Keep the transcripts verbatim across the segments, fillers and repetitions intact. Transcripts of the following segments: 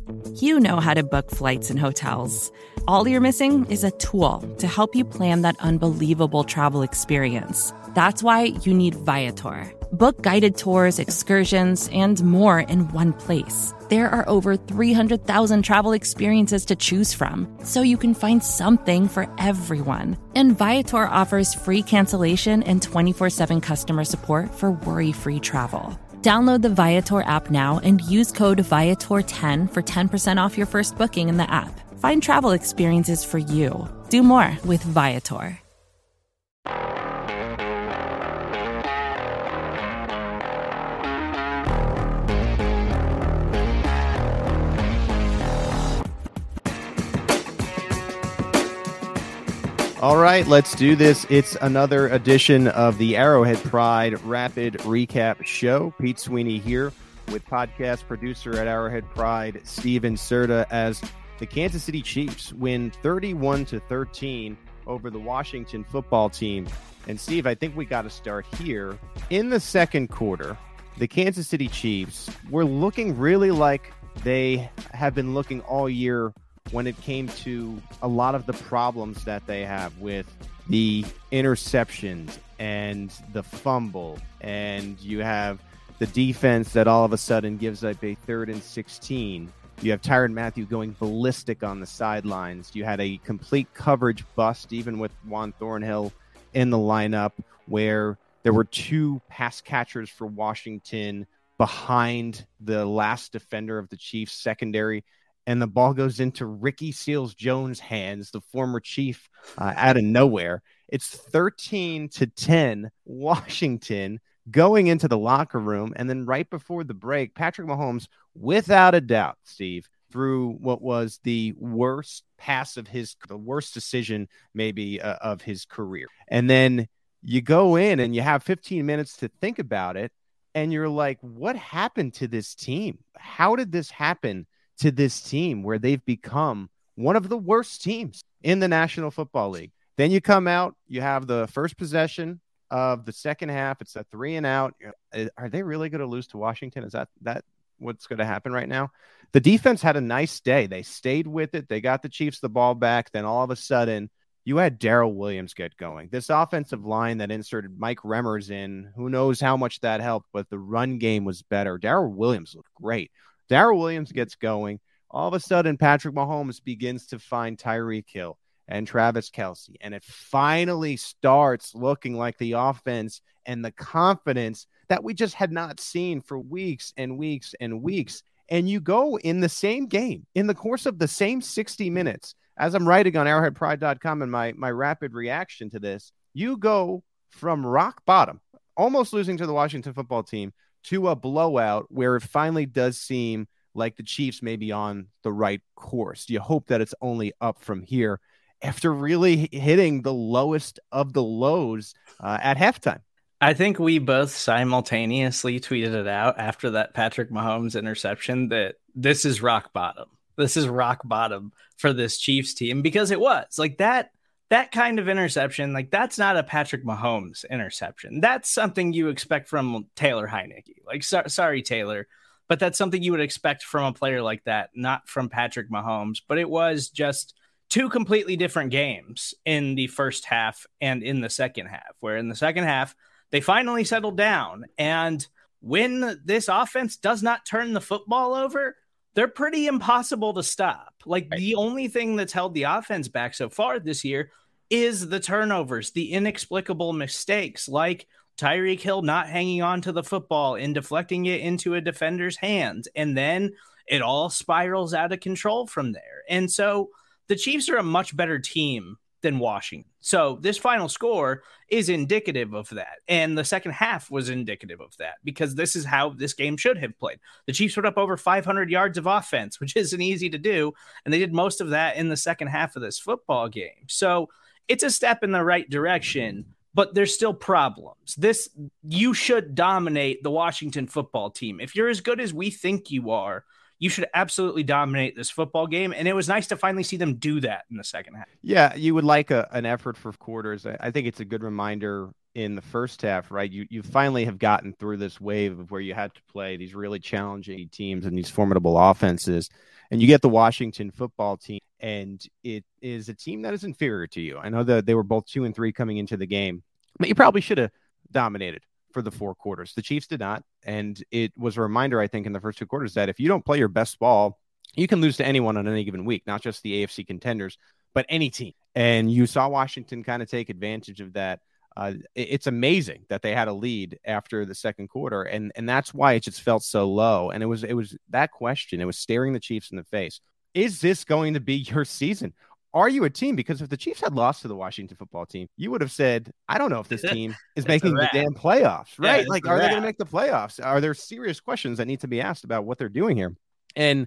You know how to book flights and hotels. All you're missing is a tool to help you plan that unbelievable travel experience. That's why you need Viator. Book guided tours, excursions, and more in one place. There are over three hundred thousand travel experiences to choose from, so you can find something for everyone. And Viator offers free cancellation and twenty-four seven customer support for worry-free travel. Download the Viator app now and use code Viator ten for ten percent off your first booking in the app. Find travel experiences for you. Do more with Viator. All right, let's do this. It's another edition of the Arrowhead Pride Rapid Recap Show. Pete Sweeney here with podcast producer at Arrowhead Pride, Steven Serta, as the Kansas City Chiefs win thirty-one to thirteen over the Washington football team. And Steve, I think we got to start here. In the second quarter, the Kansas City Chiefs were looking really like they have been looking all year when it came to a lot of the problems that they have with the interceptions and the fumble. And you have the defense that all of a sudden gives up a third and sixteen. You have Tyrann Mathieu going ballistic on the sidelines. You had a complete coverage bust, even with Juan Thornhill in the lineup, where there were two pass catchers for Washington behind the last defender of the Chiefs secondary. And the ball goes into Ricky Seals-Jones' hands, the former Chief, uh, out of nowhere. It's thirteen to ten, Washington, going into the locker room. And then right before the break, Patrick Mahomes, without a doubt, Steve, threw what was the worst pass of his, the worst decision maybe uh, of his career. And then you go in and you have fifteen minutes to think about it. And you're like, what happened to this team? How did this happen to this team where they've become one of the worst teams in the National Football League? Then you come out, you have the first possession of the second half. It's a three and out. Are they really going to lose to Washington? Is that, that what's going to happen right now? The defense had a nice day. They stayed with it. They got the Chiefs the ball back. Then all of a sudden you had Darrell Williams get going. This offensive line that inserted Mike Remmers in, who knows how much that helped, but the run game was better. Darrell Williams looked great. Darrell Williams gets going. All of a sudden, Patrick Mahomes begins to find Tyreek Hill and Travis Kelce, and it finally starts looking like the offense and the confidence that we just had not seen for weeks and weeks and weeks. And you go in the same game, in the course of the same sixty minutes, as I'm writing on arrowhead pride dot com and my, my rapid reaction to this, you go from rock bottom, almost losing to the Washington football team, to a blowout where it finally does seem like the Chiefs may be on the right course. You hope that it's only up from here after really hitting the lowest of the lows uh, at halftime. I think we both simultaneously tweeted it out after that Patrick Mahomes interception that this is rock bottom. This is rock bottom for this Chiefs team, because it was like that. That kind of interception, like that's not a Patrick Mahomes interception. That's something you expect from Taylor Heinicke. Like, so, sorry, Taylor, but that's something you would expect from a player like that, not from Patrick Mahomes. But it was just two completely different games in the first half and in the second half, where in the second half, they finally settled down. And when this offense does not turn the football over, they're pretty impossible to stop. Like right. The only thing that's held the offense back so far this year is the turnovers, the inexplicable mistakes, like Tyreek Hill not hanging on to the football and deflecting it into a defender's hands. And then it all spirals out of control from there. And so the Chiefs are a much better team than Washington. So this final score is indicative of that. And the second half was indicative of that, because this is how this game should have played. The Chiefs put up over five hundred yards of offense, which isn't easy to do. And they did most of that in the second half of this football game. So it's a step in the right direction, but there's still problems. This, you should dominate the Washington football team. If you're as good as we think you are, you should absolutely dominate this football game. And it was nice to finally see them do that in the second half. Yeah, you would like a, an effort for quarters. I think it's a good reminder in the first half, right? You you finally have gotten through this wave of where you had to play these really challenging teams and these formidable offenses, and you get the Washington football team, and it is a team that is inferior to you. I know that they were both two and three coming into the game, but you probably should have dominated for the four quarters. The Chiefs did not, and it was a reminder, I think, in the first two quarters that if you don't play your best ball, you can lose to anyone on any given week, not just the A F C contenders, but any team. And you saw Washington kind of take advantage of that. Uh, it's amazing that they had a lead after the second quarter, and and that's why it just felt so low. And it was it was that question. It was staring the Chiefs in the face. Is this going to be your season? Are you a team? Because if the Chiefs had lost to the Washington football team, you would have said, I don't know if this team is making the damn playoffs, right? Yeah, like, are they going to make the playoffs? Are there serious questions that need to be asked about what they're doing here? And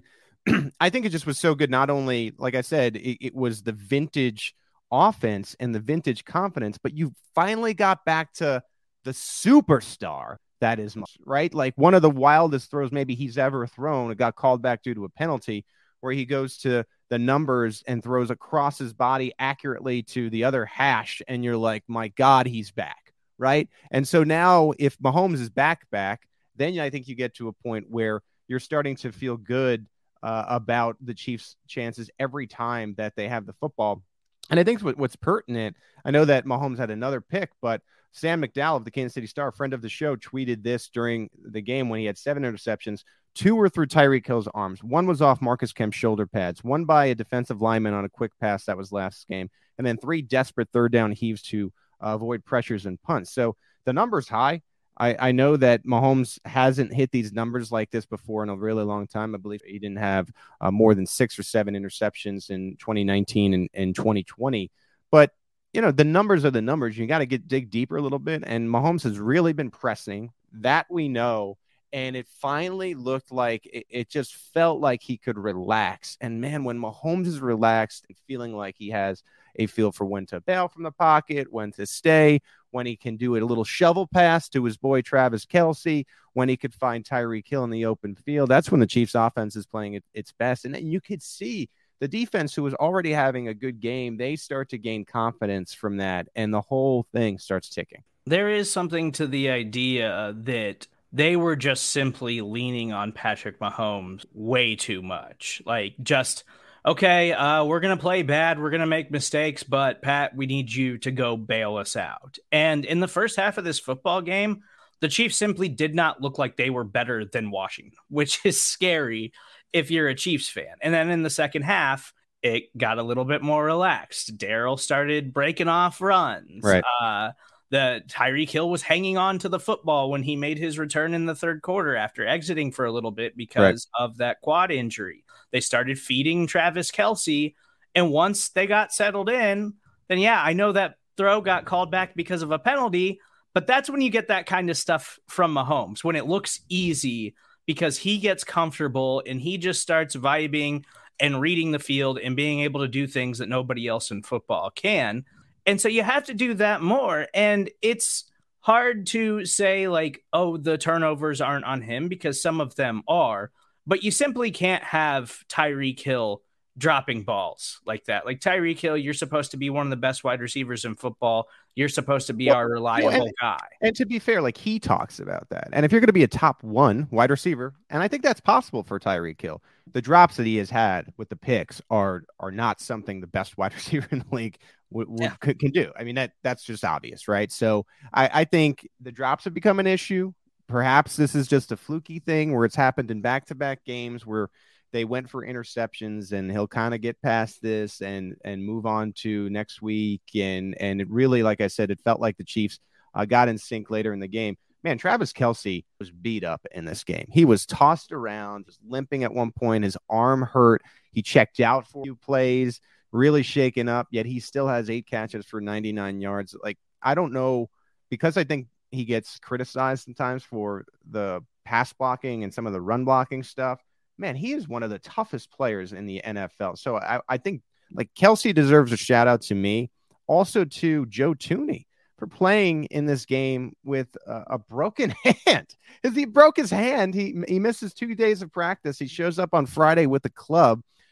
I think it just was so good. Not only, like I said, it, it was the vintage offense and the vintage confidence, but you finally got back to the superstar that is, right? Like one of the wildest throws maybe he's ever thrown. It got called back due to a penalty where he goes to the numbers and throws across his body accurately to the other hash. And you're like, my God, he's back, right? And so now if Mahomes is back, back, then I think you get to a point where you're starting to feel good uh, about the Chiefs' chances every time that they have the football. And I think what, what's pertinent, I know that Mahomes had another pick, but Sam McDowell of the Kansas City Star, friend of the show, tweeted this during the game when he had seven interceptions. Two were through Tyreek Hill's arms. One was off Marcus Kemp's shoulder pads. One by a defensive lineman on a quick pass that was last game. And then three desperate third down heaves to uh, avoid pressures and punts. So the number's high. I, I know that Mahomes hasn't hit these numbers like this before in a really long time. I believe he didn't have uh, more than six or seven interceptions in twenty nineteen and, and twenty twenty. But, you know, the numbers are the numbers. You got to get dig deeper a little bit. And Mahomes has really been pressing. That we know. And it finally looked like it, it just felt like he could relax. And, man, when Mahomes is relaxed and feeling like he has a feel for when to bail from the pocket, when to stay, when he can do a little shovel pass to his boy Travis Kelce, when he could find Tyreek Hill in the open field, that's when the Chiefs offense is playing at its best. And you could see the defense, who was already having a good game, they start to gain confidence from that, and the whole thing starts ticking. There is something to the idea that they were just simply leaning on Patrick Mahomes way too much. Like, just, okay, uh, we're going to play bad. We're going to make mistakes, but Pat, we need you to go bail us out. And in the first half of this football game, the Chiefs simply did not look like they were better than Washington, which is scary if you're a Chiefs fan. And then in the second half, it got a little bit more relaxed. Darryl started breaking off runs. Right. Uh, The Tyreek Hill was hanging on to the football when he made his return in the third quarter after exiting for a little bit because right. of that quad injury. They started feeding Travis Kelce, and once they got settled in, then yeah, I know that throw got called back because of a penalty, but that's when you get that kind of stuff from Mahomes, when it looks easy because he gets comfortable and he just starts vibing and reading the field and being able to do things that nobody else in football can. And so you have to do that more. And it's hard to say like, oh, the turnovers aren't on him, because some of them are, but you simply can't have Tyreek Hill dropping balls like that. Like Tyreek Hill, you're supposed to be one of the best wide receivers in football. You're supposed to be well, our reliable well, and, guy. And to be fair, like he talks about that. And if you're going to be a top one wide receiver, and I think that's possible for Tyreek Hill, the drops that he has had with the picks are are not something the best wide receiver in the league w- w- yeah. can, can do. I mean, that that's just obvious, right? So I, I think the drops have become an issue. Perhaps this is just a fluky thing where it's happened in back-to-back games where they went for interceptions, and he'll kind of get past this and and move on to next week. And and it really, like I said, it felt like the Chiefs uh, got in sync later in the game. Man, Travis Kelce was beat up in this game. He was tossed around, just limping at one point. His arm hurt. He checked out for a few plays, really shaken up, yet he still has eight catches for ninety-nine yards. Like, I don't know, because I think he gets criticized sometimes for the pass blocking and some of the run blocking stuff. Man, he is one of the toughest players in the N F L. So I, I think like Kelce deserves a shout out to me. Also to Joe Thuney for playing in this game with a, a broken hand. If he broke his hand, he he misses two days of practice. He shows up on Friday with the club.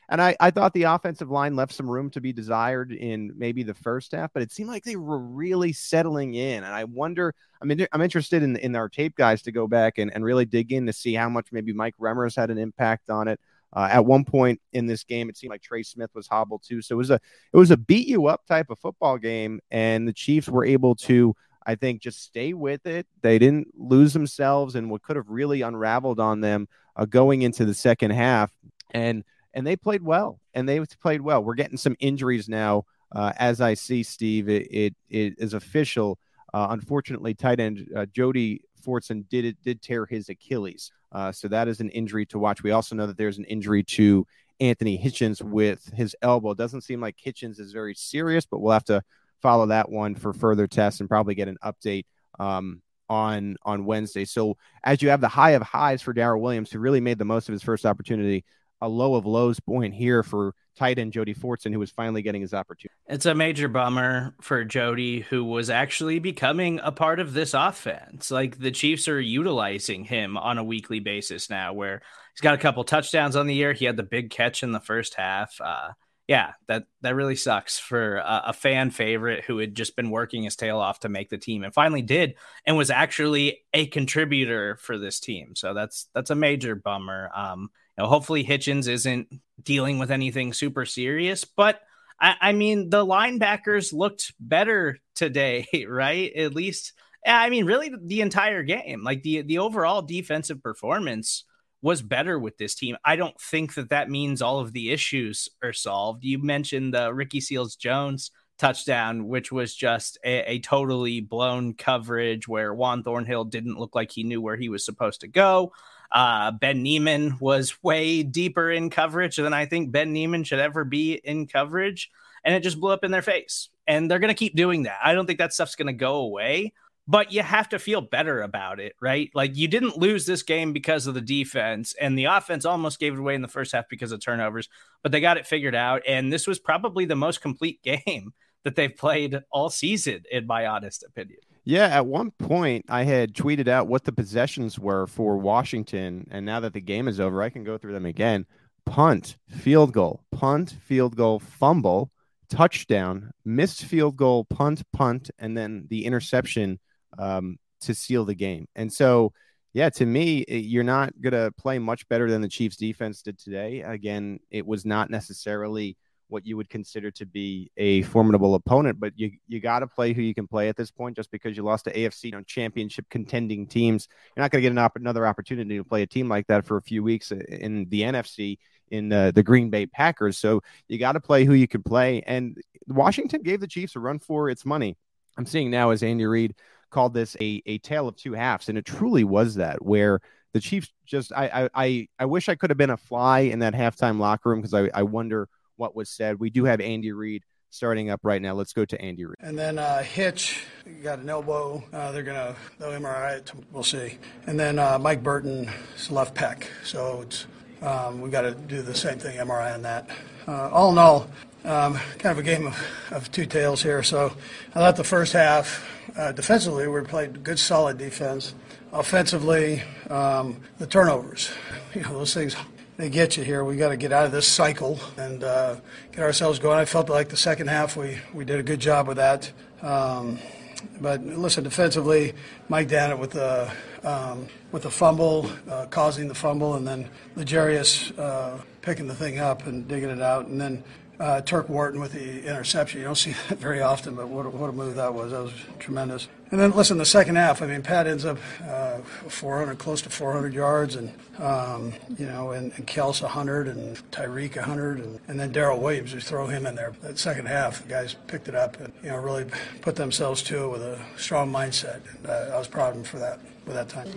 And I, I thought the offensive line left some room to be desired in maybe the first half, but it seemed like they were really settling in. And I wonder, I mean, I'm interested in, in our tape guys to go back and, and really dig in to see how much maybe Mike Remmers had an impact on it. Uh, at one point in this game, it seemed like Trey Smith was hobbled too. So it was a, it was a beat you up type of football game. And the Chiefs were able to, I think, just stay with it. They didn't lose themselves and what could have really unraveled on them uh, going into the second half. And, And they played well, and they played well. We're getting some injuries now, uh, as I see, Steve. It, it, it is official. Uh, unfortunately, tight end uh, Jody Fortson did it did tear his Achilles, uh, so that is an injury to watch. We also know that there's an injury to Anthony Hitchens with his elbow. It doesn't seem like Hitchens is very serious, but we'll have to follow that one for further tests and probably get an update um, on on Wednesday. So as you have the high of highs for Darrell Williams, who really made the most of his first opportunity, a low of lows point here for tight end Jody Fortson, who was finally getting his opportunity. It's a major bummer for Jody, who was actually becoming a part of this offense. Like, the Chiefs are utilizing him on a weekly basis now, where he's got a couple touchdowns on the year. He had the big catch in the first half. Uh, yeah, that, that really sucks for a, a fan favorite who had just been working his tail off to make the team and finally did, and was actually a contributor for this team. So that's, that's a major bummer. Um, You know, hopefully Hitchens isn't dealing with anything super serious, but I, I mean, the linebackers looked better today, right? At least, I mean, really the entire game, like the, the overall defensive performance was better with this team. I don't think that that means all of the issues are solved. You mentioned the Ricky Seals-Jones touchdown, which was just a, a totally blown coverage where Juan Thornhill didn't look like he knew where he was supposed to go. Uh, Ben Niemann was way deeper in coverage than I think Ben Niemann should ever be in coverage. And it just blew up in their face. And they're going to keep doing that. I don't think that stuff's going to go away, but you have to feel better about it, right? Like, you didn't lose this game because of the defense, and the offense almost gave it away in the first half because of turnovers, but they got it figured out. And this was probably the most complete game that they've played all season, in my honest opinion. Yeah, at one point I had tweeted out what the possessions were for Washington, and now that the game is over, I can go through them again. Punt, field goal, punt, field goal, fumble, touchdown, missed field goal, punt, punt, and then the interception um, to seal the game. And so, yeah, to me, you're not going to play much better than the Chiefs defense did today. Again, it was not necessarily what you would consider to be a formidable opponent, but you you got to play who you can play at this point. Just because you lost to A F C you know, championship contending teams, you're not going to get an op- another opportunity to play a team like that for a few weeks in the N F C in uh, the Green Bay Packers. So you got to play who you can play. And Washington gave the Chiefs a run for its money. I'm seeing now, as Andy Reid called this, a, a tale of two halves. And it truly was that, where the Chiefs just, I, I, I wish I could have been a fly in that halftime locker room, because I, I wonder what was said. We do have Andy Reid starting up right now. Let's go to Andy Reid. And then uh, Hitch got an elbow. Uh, they're going to, they'll M R I it. We'll see. And then uh, Mike Burton's left pec. So it's, um, we got to do the same thing, M R I on that. Uh, all in all, um, kind of a game of, of two tails here. So I thought the first half, uh, defensively, we played good, solid defense. Offensively, um, the turnovers, you know, those things, they get you here. We got to get out of this cycle and uh, get ourselves going. I felt like the second half we, we did a good job with that. Um, but listen, defensively, Mike Dannett with the um, with the fumble, uh, causing the fumble, and then L'Jarius uh, picking the thing up and digging it out, and then uh, Turk Wharton with the interception. You don't see that very often, but what a, what a move that was. That was tremendous. And then, listen, the second half, I mean, Pat ends up uh, four hundred, close to four hundred yards, and, um, you know, and, and Kels one hundred, and Tyreek one hundred, and, and then Darrell Williams, we throw him in there. That second half, the guys picked it up and, you know, really put themselves to it with a strong mindset. And uh, I was proud of them for that, for that time.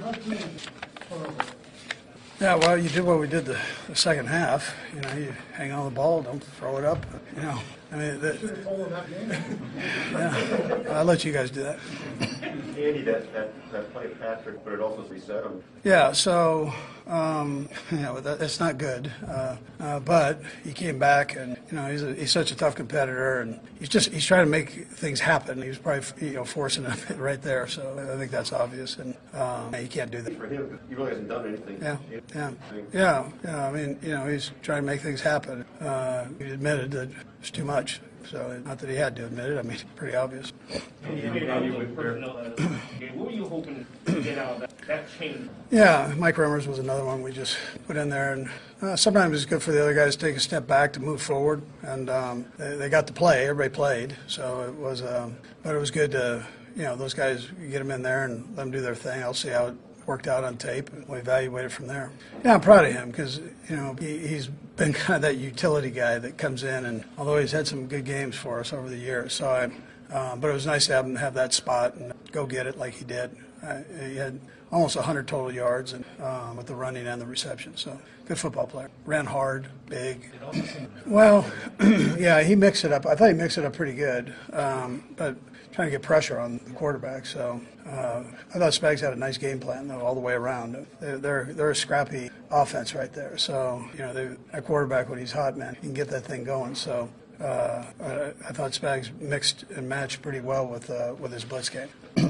Yeah, well, you did what we did the, the second half. You know, you hang on the ball, don't throw it up. You know, I mean, that, yeah, I'll let you guys do that. Andy, that, that, that play of Patrick, but it also reset him. Yeah, so um, you know that, that's not good. Uh, uh, but he came back, and you know he's a, he's such a tough competitor, and he's just he's trying to make things happen. He was probably you know forcing it right there. So I think that's obvious, and um, he can't do that. For him, he really hasn't done anything. Yeah, yeah, yeah, yeah. I mean, you know, he's trying to make things happen. Uh, he admitted that it's too much. So not that he had to admit it. I mean, it's pretty obvious. What were you hoping to get out of that, that change? Yeah, Mike Remmers was another one we just put in there. And uh, sometimes it's good for the other guys to take a step back to move forward. And um, they, they got to play. Everybody played. So it was, um, but it was good to, you know, those guys, you get them in there and let them do their thing. I'll see how it worked out on tape, and we'll evaluate it from there. Yeah, I'm proud of him because, you know, he, he's been kind of that utility guy that comes in, and although he's had some good games for us over the years, so I, um, but it was nice to have him have that spot and go get it like he did. Uh, he had almost one hundred total yards and um, with the running and the reception, so good football player. Ran hard, big. Well, yeah, he mixed it up. I thought he mixed it up pretty good, um, but trying to get pressure on the quarterback. So uh, I thought Spags had a nice game plan, though, all the way around. They're, they're, they're a scrappy offense right there. So, you know, they, a quarterback, when he's hot, man, he can get that thing going. So uh, I, I thought Spags mixed and matched pretty well with uh, with his blitz game.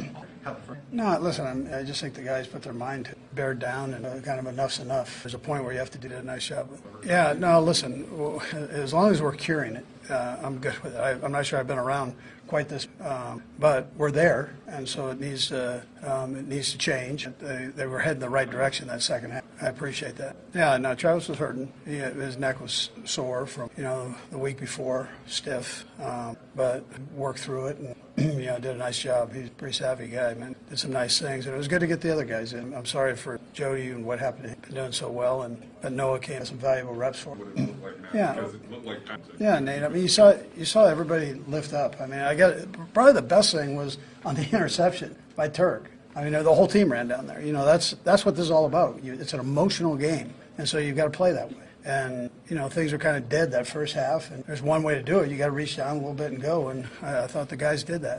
No, listen, I'm, I just think the guys put their mind to bear down, and uh, kind of enough's enough. There's a point where you have to do a nice job. Yeah, no, listen, well, as long as we're curing it, uh, I'm good with it. I, I'm not sure I've been around quite this, um, but we're there, and so it needs to um, it needs to change. They, they were heading the right direction that second half. I appreciate that. Yeah, no, Travis was hurting. He, his neck was sore from you know the week before, stiff, um, but worked through it and you know did a nice job. He's a pretty savvy guy, man. Did some nice things, and it was good to get the other guys in. I'm sorry for Jody and what happened to him. Been doing so well, and but Noah came with some valuable reps for him. Yeah, yeah, Nate. I mean, you saw you saw everybody lift up. I mean, I got probably the best thing was on the interception by Turk. I mean, the whole team ran down there. You know, that's that's what this is all about. You, it's an emotional game, and so you've got to play that way. And you know, things were kind of dead that first half, and there's one way to do it. You got to reach down a little bit and go. And I, I thought the guys did that.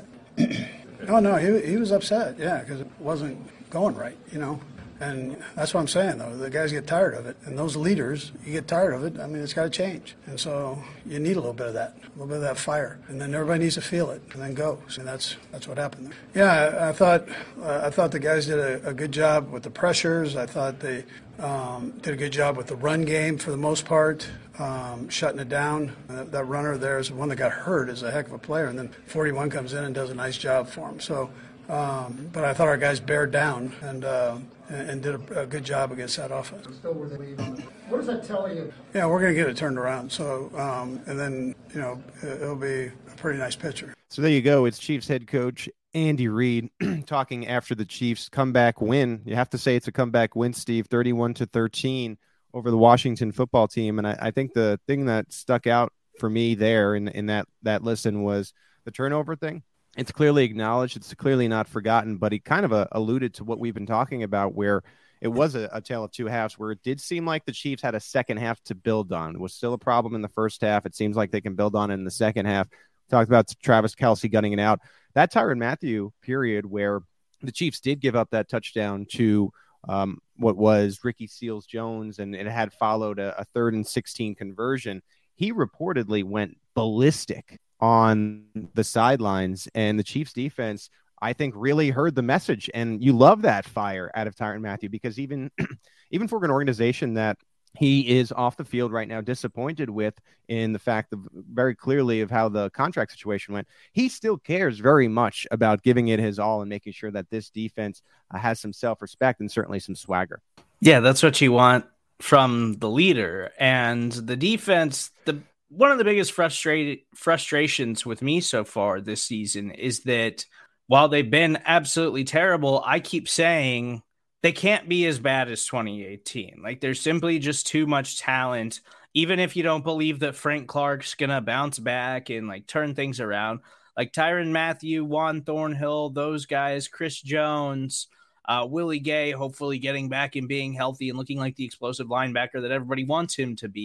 no, no, he he was upset, yeah, because it wasn't going right. You know. And that's what I'm saying, though. The guys get tired of it. And those leaders, you get tired of it. I mean, it's got to change. And so you need a little bit of that, a little bit of that fire. And then everybody needs to feel it and then go. So that's that's what happened there. Yeah, I, I thought uh, I thought the guys did a, a good job with the pressures. I thought they um, did a good job with the run game for the most part, um, shutting it down. Uh, that runner there is the one that got hurt is a heck of a player. And then forty-one comes in and does a nice job for him. So, um, but I thought our guys bared down and uh, and, and did a, a good job against that offense. Still with the lead. What does that tell you? Yeah, we're going to get it turned around. So, um, and then, you know, it'll be a pretty nice picture. So there you go. It's Chiefs head coach Andy Reid talking after the Chiefs comeback win. You have to say it's a comeback win, Steve, thirty-one to thirteen over the Washington football team. And I, I think the thing that stuck out for me there in, in that, that listen was the turnover thing. It's clearly acknowledged. It's clearly not forgotten, but he kind of uh, alluded to what we've been talking about, where it was a, a tale of two halves, where it did seem like the Chiefs had a second half to build on. It was still a problem in the first half. It seems like they can build on it in the second half. Talked about Travis Kelce gunning it out. That Tyrann Mathieu period where the Chiefs did give up that touchdown to um, what was Ricky Seals-Jones, and it had followed a, a third and sixteen conversion. He reportedly went ballistic on the sidelines, and the Chiefs defense, I think, really heard the message. And you love that fire out of Tyrann Mathieu, because even even for an organization that he is off the field right now disappointed with, in the fact of very clearly of how the contract situation went, he still cares very much about giving it his all and making sure that this defense uh, has some self-respect and certainly some swagger. Yeah, that's what you want from the leader. And the defense, the one of the biggest frustrated frustrations with me so far this season is that while they've been absolutely terrible, I keep saying they can't be as bad as twenty eighteen. Like, there's simply just too much talent. Even if you don't believe that Frank Clark's going to bounce back and like turn things around, like Tyrann Mathieu, Juan Thornhill, those guys, Chris Jones, uh, Willie Gay, hopefully getting back and being healthy and looking like the explosive linebacker that everybody wants him to be.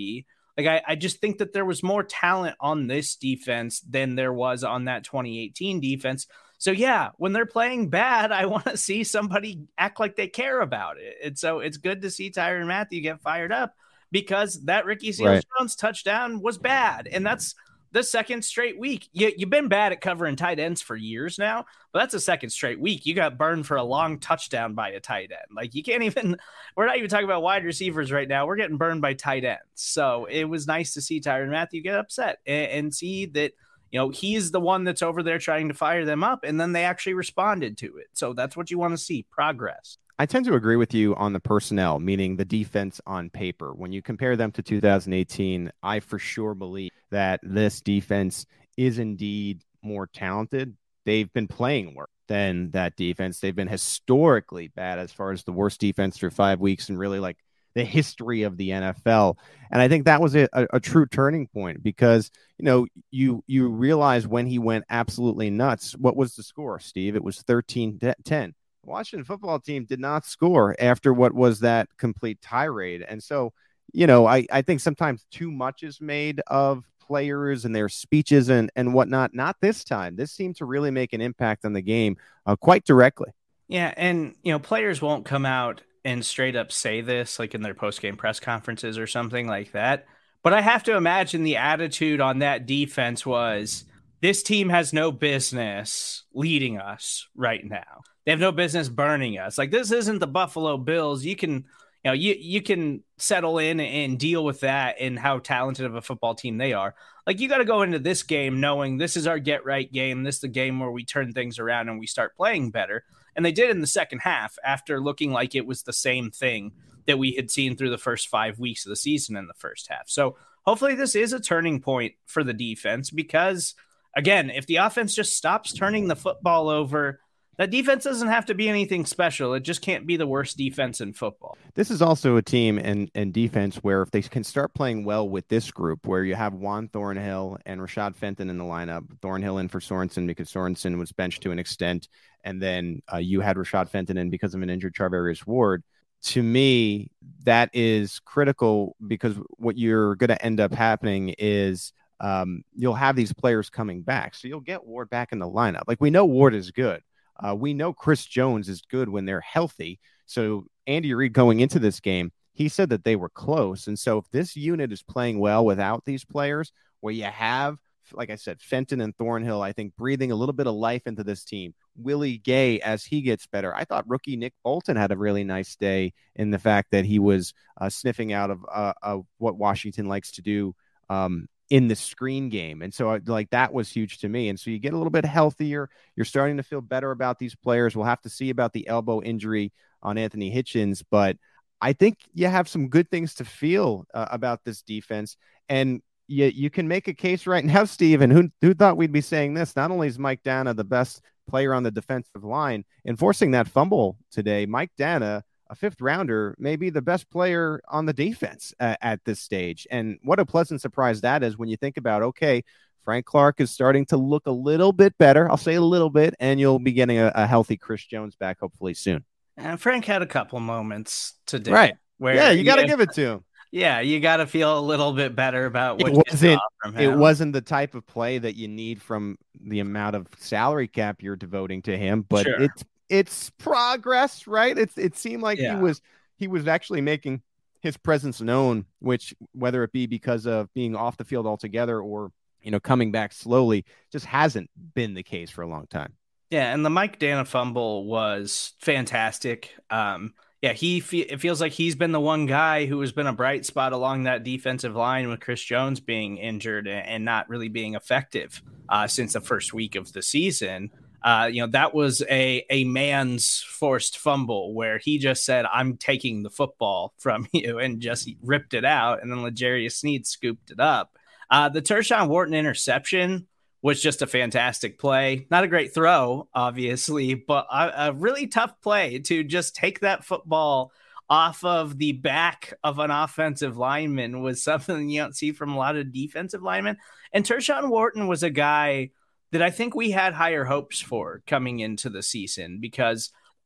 Like, I, I just think that there was more talent on this defense than there was on that twenty eighteen defense. So, yeah, when they're playing bad, I want to see somebody act like they care about it. And so it's good to see Tyrann Mathieu get fired up because that Ricky Seals-Jones right. touchdown was bad. And that's the second straight week. You, you've been bad at covering tight ends for years now, but that's a second straight week. You got burned for a long touchdown by a tight end. Like, you can't even, we're not even talking about wide receivers right now. We're getting burned by tight ends. So it was nice to see Tyrann Mathieu get upset and, and see that, you know, he's the one that's over there trying to fire them up. And then they actually responded to it. So that's what you want to see, progress. I tend to agree with you on the personnel, meaning the defense on paper. When you compare them to two thousand eighteen, I for sure believe that this defense is indeed more talented. They've been playing worse than that defense. They've been historically bad as far as the worst defense through five weeks and really like the history of the N F L. And I think that was a, a, a true turning point because, you know, you you realize when he went absolutely nuts. What was the score, Steve? It was thirteen ten. Washington football team did not score after what was that complete tirade. And so, you know, I, I think sometimes too much is made of players and their speeches and, and whatnot. Not this time. This seemed to really make an impact on the game uh, quite directly. Yeah. And, you know, players won't come out and straight up say this like in their post-game press conferences or something like that. But I have to imagine the attitude on that defense was this team has no business leading us right now. They have no business burning us. Like, this isn't the Buffalo Bills. You can, you know, you, you can settle in and deal with that and how talented of a football team they are. Like, you got to go into this game knowing this is our get right game. This is the game where we turn things around and we start playing better. And they did in the second half after looking like it was the same thing that we had seen through the first five weeks of the season in the first half. So hopefully this is a turning point for the defense because, again, if the offense just stops turning the football over, that defense doesn't have to be anything special. It just can't be the worst defense in football. This is also a team and, and defense where if they can start playing well with this group, where you have Juan Thornhill and Rashad Fenton in the lineup, Thornhill in for Sorensen because Sorensen was benched to an extent, and then uh, you had Rashad Fenton in because of an injured Charvarius Ward. To me, that is critical because what you're going to end up happening is um, you'll have these players coming back. So you'll get Ward back in the lineup. Like, we know Ward is good. Uh, we know Chris Jones is good when they're healthy. So Andy Reid going into this game, he said that they were close. And so if this unit is playing well without these players, where you have, like I said, Fenton and Thornhill, I think breathing a little bit of life into this team. Willie Gay, as he gets better. I thought rookie Nick Bolton had a really nice day in the fact that he was uh, sniffing out of, uh, of what Washington likes to do um, in the screen game. And so like that was huge to me. And so you get a little bit healthier. You're starting to feel better about these players. We'll have to see about the elbow injury on Anthony Hitchens, but I think you have some good things to feel uh, about this defense. And you, you can make a case right now, Steven, who, who thought we'd be saying this? Not only is Mike Danna the best player on the defensive line, enforcing that fumble today, Mike Danna, a fifth rounder, may be the best player on the defense uh, at this stage. And what a pleasant surprise that is when you think about, okay, Frank Clark is starting to look a little bit better. I'll say a little bit, and you'll be getting a, a healthy Chris Jones back hopefully soon. And Frank had a couple moments today. Right. Where yeah, you got to yeah, give it to him. Yeah, you got to feel a little bit better about what it you wasn't, saw from him. It wasn't the type of play that you need from the amount of salary cap you're devoting to him, but sure. it's it's progress, right? It's it seemed like yeah. he was he was actually making his presence known, which whether it be because of being off the field altogether or, you know, coming back slowly, just hasn't been the case for a long time. Yeah, and the Mike Danna fumble was fantastic. Um, yeah, he fe- it feels like he's been the one guy who has been a bright spot along that defensive line with Chris Jones being injured and, and not really being effective uh, since the first week of the season. Uh, you know, that was a a man's forced fumble where he just said, "I'm taking the football from you," and just ripped it out. And then L'Jarius Sneed scooped it up. Uh, the Tershawn Wharton interception was just a fantastic play. Not a great throw, obviously, but a, a really tough play to just take that football off of the back of an offensive lineman was something you don't see from a lot of defensive linemen. And Tershawn Wharton was a guy that I think we had higher hopes for coming into the season because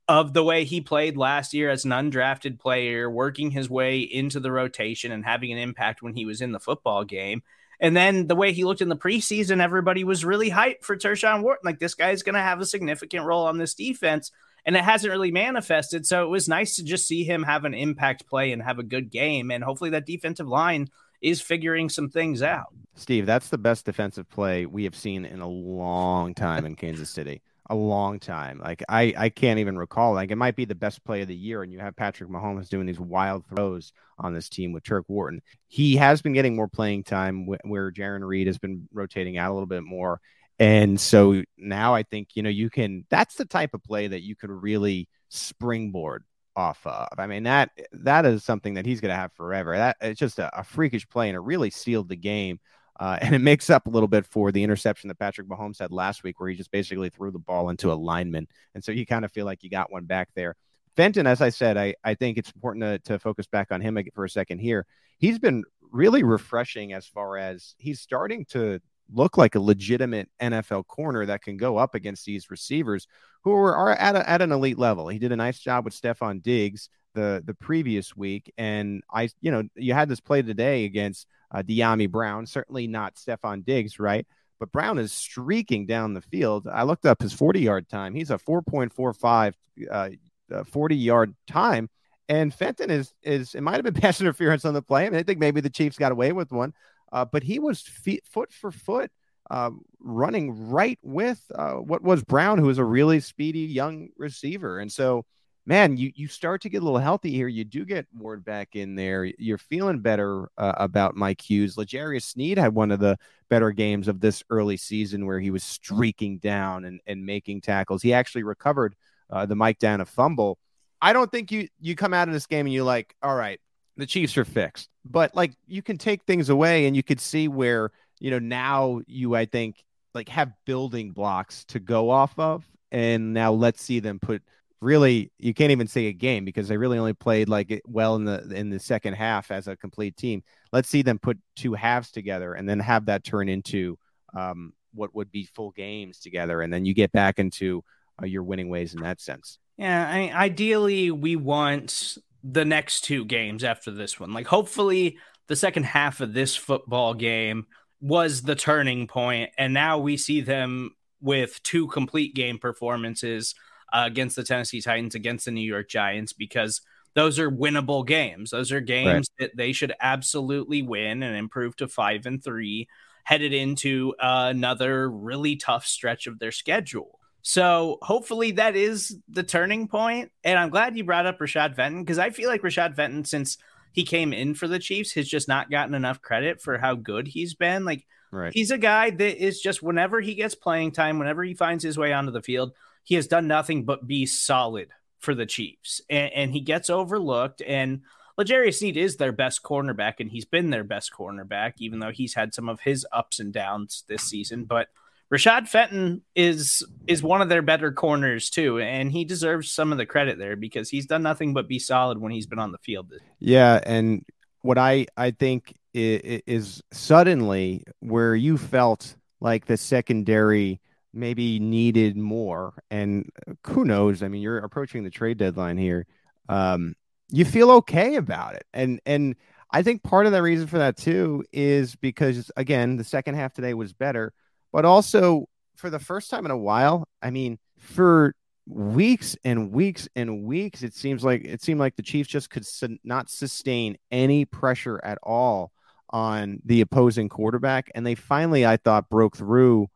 of the way he played last year as an undrafted player, working his way into the rotation and having an impact when he was in the football game. And then the way he looked in the preseason, everybody was really hyped for Tershawn Wharton. Like, this guy's going to have a significant role on this defense, and it hasn't really manifested. So it was nice to just see him have an impact play and have a good game. And hopefully that defensive line is figuring some things out. Steve, that's the best defensive play we have seen in a long time in Kansas City. A long time. Like, I, I can't even recall. Like, it might be the best play of the year, and you have Patrick Mahomes doing these wild throws on this team with Turk Wharton. He has been getting more playing time wh- where Jaron Reed has been rotating out a little bit more. And so now I think, you know, you can, that's the type of play that you could really springboard off of. I mean, that, that is something that he's going to have forever. That it's just a, a freakish play, and it really sealed the game. Uh, and it makes up a little bit for the interception that Patrick Mahomes had last week, where he just basically threw the ball into a lineman. And so you kind of feel like you got one back there. Fenton, as I said, I, I think it's important to, to focus back on him for a second here. He's been really refreshing as far as he's starting to look like a legitimate N F L corner that can go up against these receivers who are, are at, a, at an elite level. He did a nice job with Stephon Diggs the, the previous week. And I, you know, you had this play today against Uh, De'Ami Brown, certainly not Stephon Diggs, right? But Brown is streaking down the field. I looked up his forty-yard time. He's a four point four five uh, forty-yard time. And Fenton is, is it might have been pass interference on the play. I mean, I think maybe the Chiefs got away with one. Uh, but he was feet, foot for foot uh, running right with uh, what was Brown, who is a really speedy young receiver. And so, man, you, you start to get a little healthy here. You do get Ward back in there. You're feeling better uh, about Mike Hughes. L'Jarius Sneed had one of the better games of this early season where he was streaking down and, and making tackles. He actually recovered uh, the Mike down a fumble. I don't think you, you come out of this game and you're like, all right, the Chiefs are fixed. But, like, you can take things away and you could see where, you know, now you, I think, like, have building blocks to go off of. And now let's see them put – really, you can't even say a game because they really only played like well in the in the second half as a complete team. Let's see them put two halves together and then have that turn into um, what would be full games together, and then you get back into uh, your winning ways in that sense. Yeah, I mean, ideally, we want the next two games after this one. Like, hopefully, the second half of this football game was the turning point, and now we see them with two complete game performances Uh, against the Tennessee Titans, against the New York Giants, because those are winnable games. Those are games right. that they should absolutely win and improve to five and three, headed into uh, another really tough stretch of their schedule. So hopefully that is the turning point. And I'm glad you brought up Rashad Fenton, because I feel like Rashad Fenton, since he came in for the Chiefs, has just not gotten enough credit for how good he's been. Like, right. He's a guy that is just, whenever he gets playing time, whenever he finds his way onto the field, he has done nothing but be solid for the Chiefs, and, and he gets overlooked. And L'Jarius Sneed is their best cornerback, and he's been their best cornerback, even though he's had some of his ups and downs this season. But Rashad Fenton is is one of their better corners too, and he deserves some of the credit there because he's done nothing but be solid when he's been on the field. Yeah, and what I I think is, is suddenly where you felt like the secondary maybe needed more, and who knows, I mean, you're approaching the trade deadline here, um you feel okay about it, and and I think part of the reason for that too is because, again, the second half today was better, but also for the first time in a while, I mean, for weeks and weeks and weeks, it seems like it seemed like the Chiefs just could su- not sustain any pressure at all on the opposing quarterback, and they finally, I thought, broke through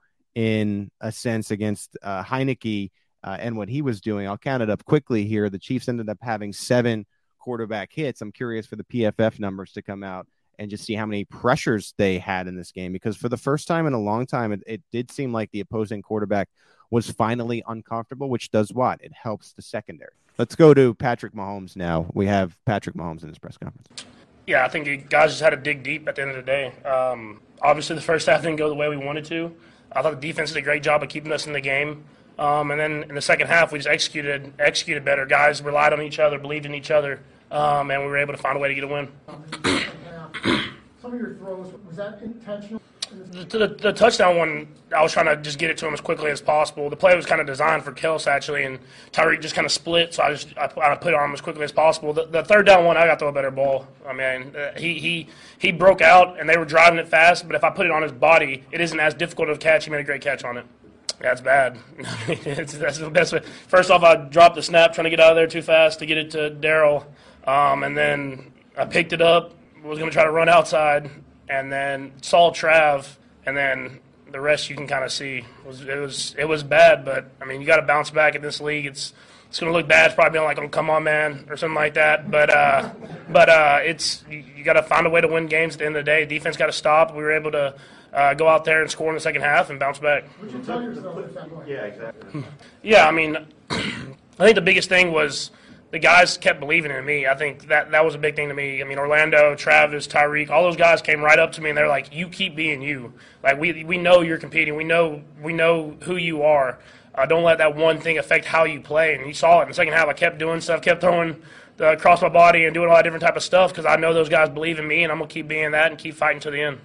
in a sense against uh, Heineke uh, and what he was doing. I'll count it up quickly here. The Chiefs ended up having seven quarterback hits. I'm curious for the P F F numbers to come out and just see how many pressures they had in this game, because for the first time in a long time, it, it did seem like the opposing quarterback was finally uncomfortable, which does what? It helps the secondary. Let's go to Patrick Mahomes now. We have Patrick Mahomes in his press conference. Yeah, I think you guys just had to dig deep at the end of the day. Um, obviously, the first half didn't go the way we wanted to. I thought the defense did a great job of keeping us in the game. Um, and then in the second half, we just executed executed better. Guys relied on each other, believed in each other, um, and we were able to find a way to get a win. Some of your throws, was that intentional? The, the, the touchdown one, I was trying to just get it to him as quickly as possible. The play was kind of designed for Kels, actually, and Tyreek just kind of split, so I just I, I put it on him as quickly as possible. The, the third down one, I got to throw a better ball. I mean, uh, he, he he broke out, and they were driving it fast, but if I put it on his body, it isn't as difficult of a catch. He made a great catch on it. That's bad. it's, that's the best way. First off, I dropped the snap, trying to get out of there too fast to get it to Darrell, um, and then I picked it up, was going to try to run outside, and then saw Trav, and then the rest you can kind of see. It was, it was it was bad, but, I mean, you got to bounce back in this league. It's it's going to look bad. It's probably being like, oh, come on, man, or something like that. But uh, but uh, it's you, you got to find a way to win games at the end of the day. Defense got to stop. We were able to uh, go out there and score in the second half and bounce back. Would you tell yourself that way? Yeah, exactly. Yeah, I mean, I think the biggest thing was the guys kept believing in me. I think that that was a big thing to me. I mean, Orlando, Travis, Tyreek, all those guys came right up to me and they're like, "You keep being you. Like we we know you're competing. We know we know who you are. Uh, don't let that one thing affect how you play." And you saw it in the second half. I kept doing stuff, kept throwing the, across my body and doing all that different type of stuff because I know those guys believe in me, and I'm gonna keep being that and keep fighting to the end.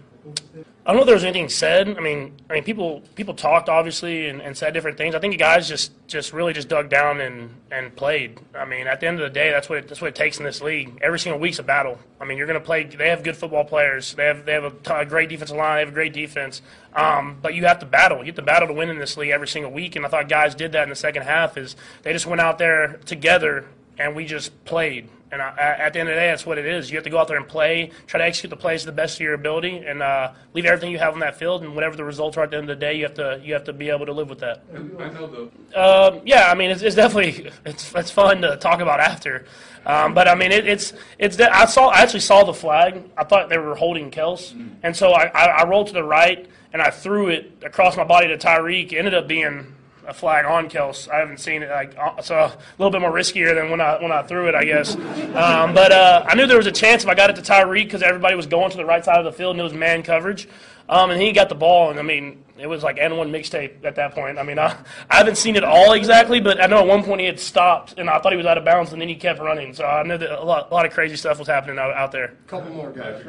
I don't know if there was anything said. I mean, I mean, people people talked obviously and, and said different things. I think the guys just, just really just dug down and, and played. I mean, at the end of the day, that's what it, that's what it takes in this league. Every single week's a battle. I mean, you're going to play. They have good football players. They have they have a, t- a great defensive line. They have a great defense. Um, but you have to battle. You have to battle to win in this league every single week. And I thought guys did that in the second half. Is they just went out there together and we just played. And I, at the end of the day, that's what it is. You have to go out there and play, try to execute the plays to the best of your ability, and uh, leave everything you have on that field. And whatever the results are at the end of the day, you have to you have to be able to live with that. I know the. Um, yeah, I mean, it's, it's definitely it's it's fun to talk about after. Um, but I mean, it, it's it's. De- I saw I actually saw the flag. I thought they were holding Kels, and so I, I, I rolled to the right and I threw it across my body to Tyreek. It ended up being a flag on Kels. I haven't seen it, like so a little bit more riskier than when I when I threw it, I guess. Um, but uh, I knew there was a chance if I got it to Tyreek because everybody was going to the right side of the field and it was man coverage. Um, and he got the ball, and I mean, it was like N one mixtape at that point. I mean, I, I haven't seen it all exactly, but I know at one point he had stopped, and I thought he was out of bounds, and then he kept running. So I knew that a lot, a lot of crazy stuff was happening out, out there. Couple more guys.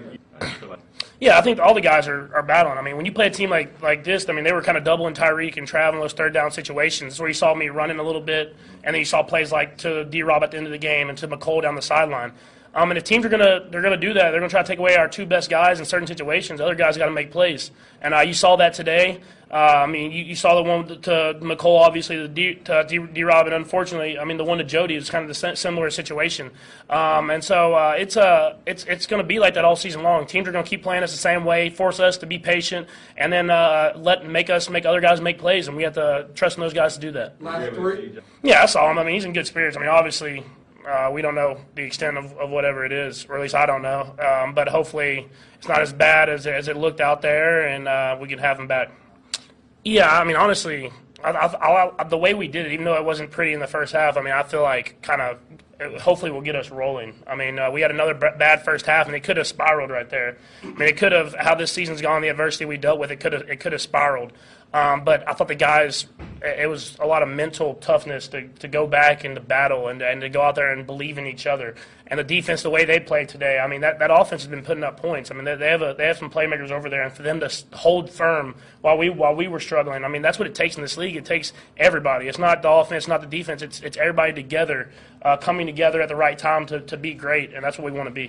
Yeah, I think all the guys are, are battling. I mean, when you play a team like, like this, I mean, they were kind of doubling Tyreek and traveling those third down situations. That's where you saw me running a little bit, and then you saw plays like to D-Rob at the end of the game and to McCole down the sideline. Um, and if teams are gonna they're gonna do that, they're gonna try to take away our two best guys in certain situations. Other guys got to make plays, and uh, you saw that today. Uh, I mean, you, you saw the one to McCole, obviously, the D, to D-Rob, and unfortunately, I mean, the one to Jody was kind of the similar situation. Um, and so uh, it's uh, it's it's going to be like that all season long. Teams are going to keep playing us the same way, force us to be patient, and then uh, let make us make other guys make plays, and we have to trust in those guys to do that. Last three. Yeah, I saw him. I mean, he's in good spirits. I mean, obviously, uh, we don't know the extent of, of whatever it is, or at least I don't know. Um, but hopefully, it's not as bad as as it looked out there, and uh, we can have him back. Yeah, I mean, honestly, I, I, I, the way we did it, even though it wasn't pretty in the first half, I mean, I feel like kind of hopefully will get us rolling. I mean, uh, we had another b- bad first half, and it could have spiraled right there. I mean, it could have, how this season's gone, the adversity we dealt with, it could have it could have spiraled. Um, but I thought the guys, it was a lot of mental toughness to, to go back into battle and, and to go out there and believe in each other. And the defense, the way they played today, I mean, that, that offense has been putting up points. I mean, they, they have a, they have some playmakers over there, and for them to hold firm while we while we were struggling, I mean, that's what it takes in this league. It takes everybody. It's not the offense, not the defense. It's it's everybody together, uh, coming together at the right time to, to be great, and that's what we want to be.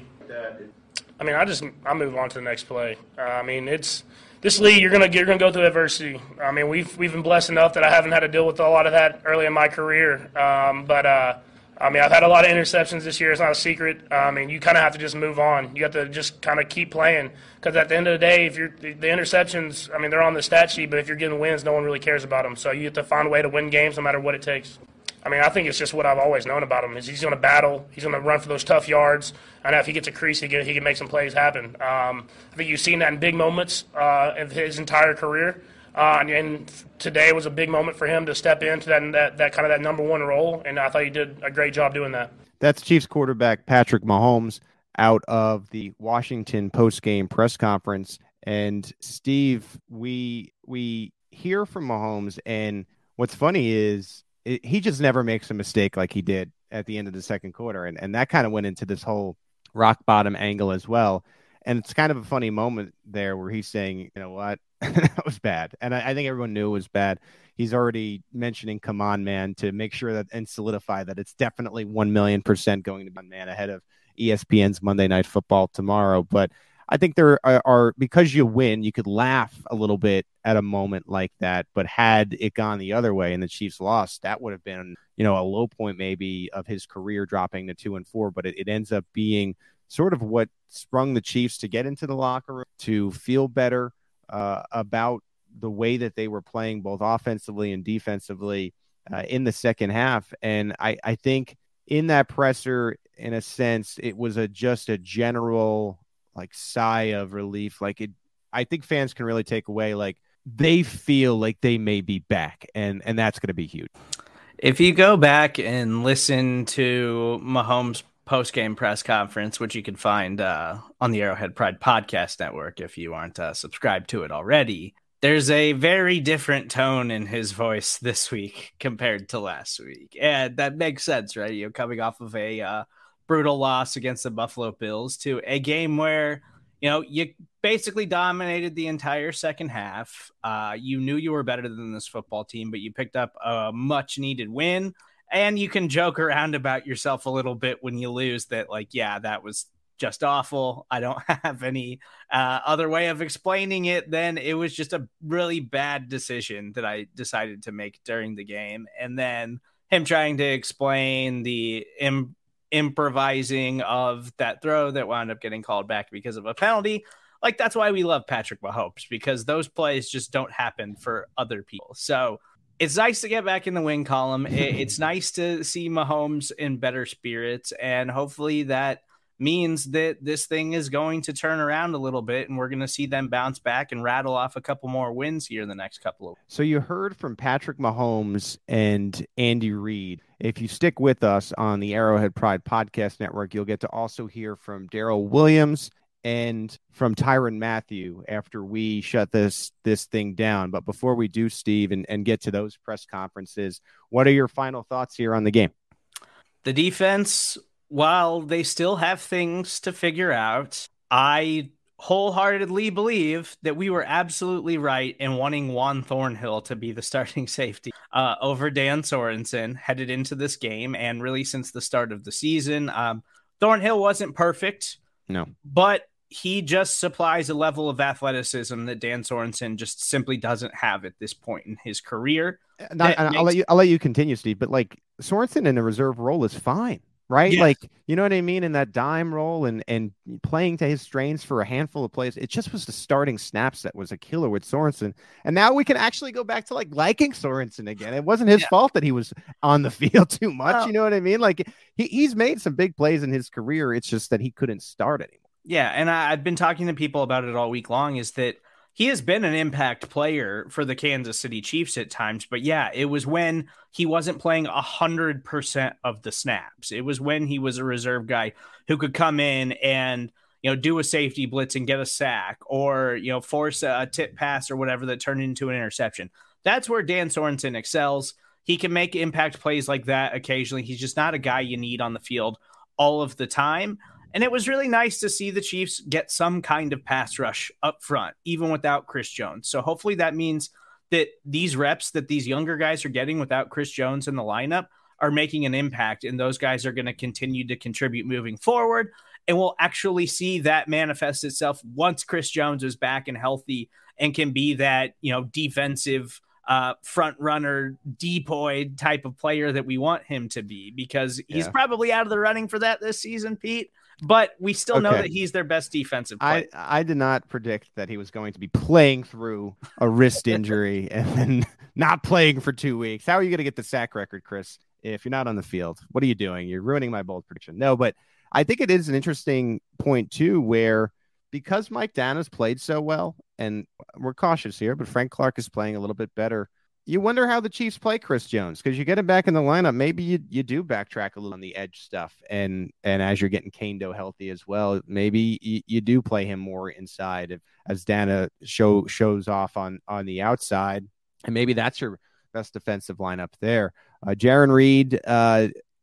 I mean, I just I move on to the next play. Uh, I mean, it's this league. You're gonna you're gonna go through adversity. I mean, we've we've been blessed enough that I haven't had to deal with a lot of that early in my career. Um, but uh, I mean, I've had a lot of interceptions this year. It's not a secret. I mean, you kind of have to just move on. You have to just kind of keep playing because at the end of the day, if you're the interceptions, I mean, they're on the stat sheet. But if you're getting wins, no one really cares about them. So you have to find a way to win games no matter what it takes. I mean, I think it's just what I've always known about him is he's going to battle. He's going to run for those tough yards. I know if he gets a crease, he can, he can make some plays happen. Um, I think you've seen that in big moments uh, of his entire career. Uh, and, and today was a big moment for him to step into that, that that kind of that number one role, and I thought he did a great job doing that. That's Chiefs quarterback Patrick Mahomes out of the Washington post-game press conference. And Steve, we we hear from Mahomes, and what's funny is it, he just never makes a mistake like he did at the end of the second quarter, and and that kind of went into this whole rock bottom angle as well. And it's kind of a funny moment there where he's saying, you know what, that was bad. And I, I think everyone knew it was bad. He's already mentioning come on, man, to make sure that and solidify that it's definitely one million percent going to be on man ahead of E S P N's Monday Night Football tomorrow. But I think there are, are because you win, you could laugh a little bit at a moment like that. But had it gone the other way and the Chiefs lost, that would have been, you know, a low point maybe of his career dropping to two and four. But it, it ends up being sort of what sprung the Chiefs to get into the locker room, to feel better uh, about the way that they were playing both offensively and defensively uh, in the second half. And I, I think in that presser, in a sense, it was a just a general like sigh of relief. Like it, I think fans can really take away, like they feel like they may be back, and, and that's going to be huge. If you go back and listen to Mahomes' post-game press conference, which you can find uh, on the Arrowhead Pride Podcast Network if you aren't uh, subscribed to it already, there's a very different tone in his voice this week compared to last week. And that makes sense, right? You know, coming off of a uh, brutal loss against the Buffalo Bills to a game where, you know, you basically dominated the entire second half. Uh, you knew you were better than this football team, but you picked up a much needed win. And you can joke around about yourself a little bit when you lose that, like, yeah, that was just awful. I don't have any uh, other way of explaining it than it was just a really bad decision that I decided to make during the game. And then him trying to explain the im- improvising of that throw that wound up getting called back because of a penalty. Like, that's why we love Patrick Mahomes, because those plays just don't happen for other people. So it's nice to get back in the win column. It's nice to see Mahomes in better spirits, and hopefully that means that this thing is going to turn around a little bit, and we're going to see them bounce back and rattle off a couple more wins here in the next couple of weeks. So you heard from Patrick Mahomes and Andy Reid. If you stick with us on the Arrowhead Pride Podcast Network, you'll get to also hear from Darrell Williams and from Tyrann Mathieu after we shut this this thing down. But before we do, Steve, and, and get to those press conferences, what are your final thoughts here on the game? The defense, while they still have things to figure out, I wholeheartedly believe that we were absolutely right in wanting Juan Thornhill to be the starting safety uh, over Dan Sorensen headed into this game, and really since the start of the season. Um, Thornhill wasn't perfect, no, but he just supplies a level of athleticism that Dan Sorensen just simply doesn't have at this point in his career. Not, and makes... I'll let you, I'll let you continue, Steve, but like Sorensen in a reserve role is fine, right? Yes. Like, you know what I mean? In that dime role and, and playing to his strengths for a handful of plays. It just was the starting snaps that was a killer with Sorensen. And now we can actually go back to like liking Sorensen again. It wasn't his yeah. fault that he was on the field too much. Well, you know what I mean? Like he, he's made some big plays in his career. It's just that he couldn't start anymore. Yeah, and I, I've been talking to people about it all week long, is that he has been an impact player for the Kansas City Chiefs at times. But yeah, it was when he wasn't playing one hundred percent of the snaps. It was when he was a reserve guy who could come in and, you know, do a safety blitz and get a sack, or, you know, force a, a tip pass or whatever that turned into an interception. That's where Dan Sorensen excels. He can make impact plays like that occasionally. He's just not a guy you need on the field all of the time. And it was really nice to see the Chiefs get some kind of pass rush up front, even without Chris Jones. So hopefully that means that these reps that these younger guys are getting without Chris Jones in the lineup are making an impact, and those guys are going to continue to contribute moving forward. And we'll actually see that manifest itself once Chris Jones is back and healthy and can be that, you know, defensive uh, front runner, depoy type of player that we want him to be, because he's yeah. probably out of the running for that this season, Pete. But we still okay. know that he's their best defensive player. I, I did not predict that he was going to be playing through a wrist injury and then not playing for two weeks. How are you going to get the sack record, Chris, if you're not on the field? What are you doing? You're ruining my bold prediction. No, but I think it is an interesting point, too, where because Mike Danna's played so well, and we're cautious here, but Frank Clark is playing a little bit better. You wonder how the Chiefs play Chris Jones, because you get him back in the lineup. Maybe you you do backtrack a little on the edge stuff. And and as you're getting Kando healthy as well, maybe you, you do play him more inside if, as Danna show, shows off on, on the outside. And maybe that's your best defensive lineup there. Uh, Jarran Reed, uh,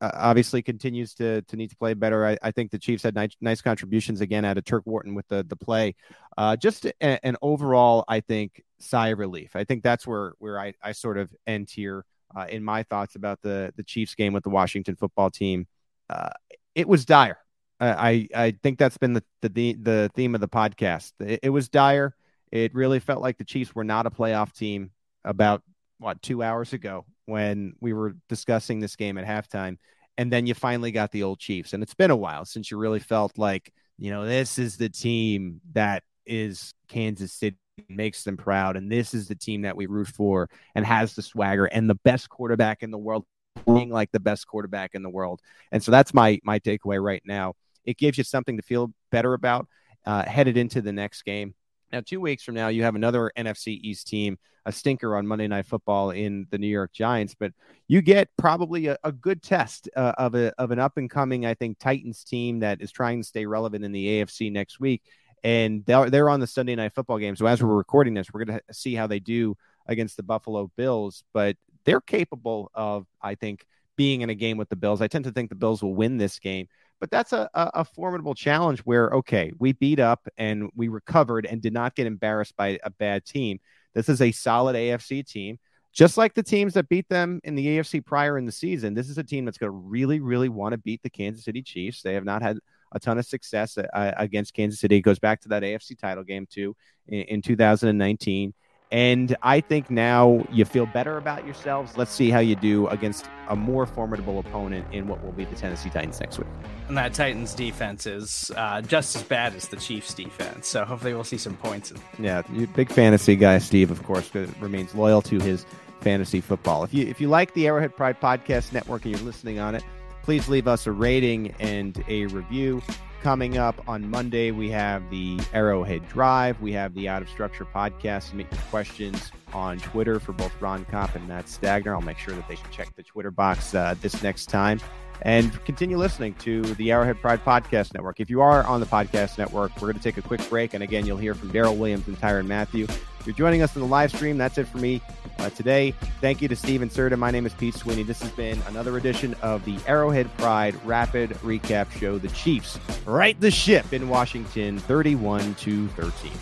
uh, obviously continues to to need to play better. I, I think the Chiefs had nice, nice contributions again out of Turk Wharton with the the play. Uh, just a, an overall, I think, sigh of relief. I think that's where where I, I sort of end here uh, in my thoughts about the the Chiefs game with the Washington football team. Uh, it was dire. Uh, I I think that's been the the the theme of the podcast. It, it was dire. It really felt like the Chiefs were not a playoff team about what two hours ago when we were discussing this game at halftime. And then you finally got the old Chiefs. And it's been a while since you really felt like, you know, this is the team that is Kansas City, makes them proud. And this is the team that we root for and has the swagger and the best quarterback in the world, playing like the best quarterback in the world. And so that's my, my takeaway right now. It gives you something to feel better about uh, headed into the next game. Now, two weeks from now, you have another N F C East team, a stinker on Monday Night Football in the New York Giants, but you get probably a, a good test uh, of a of an up-and-coming, I think, Titans team that is trying to stay relevant in the A F C next week, and they're, they're on the Sunday Night Football game. So as we're recording this, we're going to see how they do against the Buffalo Bills, but they're capable of, I think, being in a game with the Bills. I tend to think the Bills will win this game. But that's a, a, a formidable challenge where, okay, we beat up and we recovered and did not get embarrassed by a bad team. This is a solid A F C team, just like the teams that beat them in the A F C prior in the season. This is a team that's going to really, really want to beat the Kansas City Chiefs. They have not had a ton of success uh, against Kansas City. It goes back to that A F C title game, too, in, in two thousand nineteen. And I think now you feel better about yourselves. Let's see how you do against a more formidable opponent in what will be the Tennessee Titans next week. And that Titans defense is uh, just as bad as the Chiefs defense. So hopefully we'll see some points. In- yeah, big fantasy guy, Steve, of course, remains loyal to his fantasy football. If you if you like the Arrowhead Pride Podcast Network and you're listening on it, please leave us a rating and a review. Coming up on Monday, we have the Arrowhead Drive. We have the Out of Structure podcast. Submit your questions on Twitter for both Ron Kopp and Matt Stagner. I'll make sure that they can check the Twitter box uh, this next time. And continue listening to the Arrowhead Pride Podcast Network. If you are on the podcast network, we're going to take a quick break. And again, you'll hear from Daryl Williams and Tyron Matthew. If you're joining us in the live stream, that's it for me uh, today. Thank you to Steven Serta. My name is Pete Sweeney. This has been another edition of the Arrowhead Pride Rapid Recap Show. The Chiefs right the ship in Washington, thirty-one to thirteen.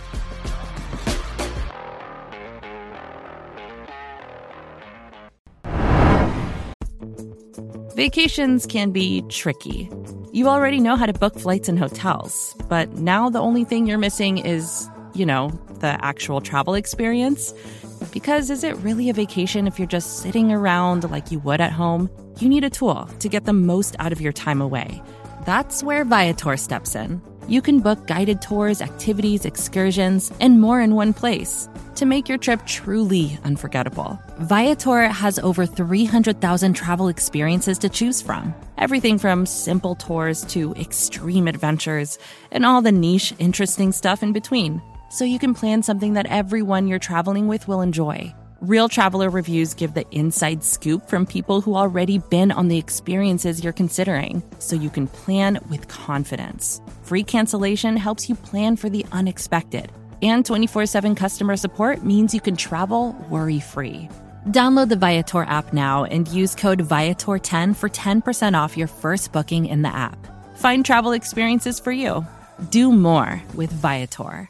Vacations can be tricky. You already know how to book flights and hotels, but now the only thing you're missing is, you know, the actual travel experience. Because is it really a vacation if you're just sitting around like you would at home? You need a tool to get the most out of your time away. That's where Viator steps in. You can book guided tours, activities, excursions, and more in one place to make your trip truly unforgettable. Viator has over three hundred thousand travel experiences to choose from. Everything from simple tours to extreme adventures and all the niche, interesting stuff in between. So you can plan something that everyone you're traveling with will enjoy. Real traveler reviews give the inside scoop from people who already been on the experiences you're considering, so you can plan with confidence. Free cancellation helps you plan for the unexpected. And twenty-four seven customer support means you can travel worry-free. Download the Viator app now and use code Viator ten for ten percent off your first booking in the app. Find travel experiences for you. Do more with Viator.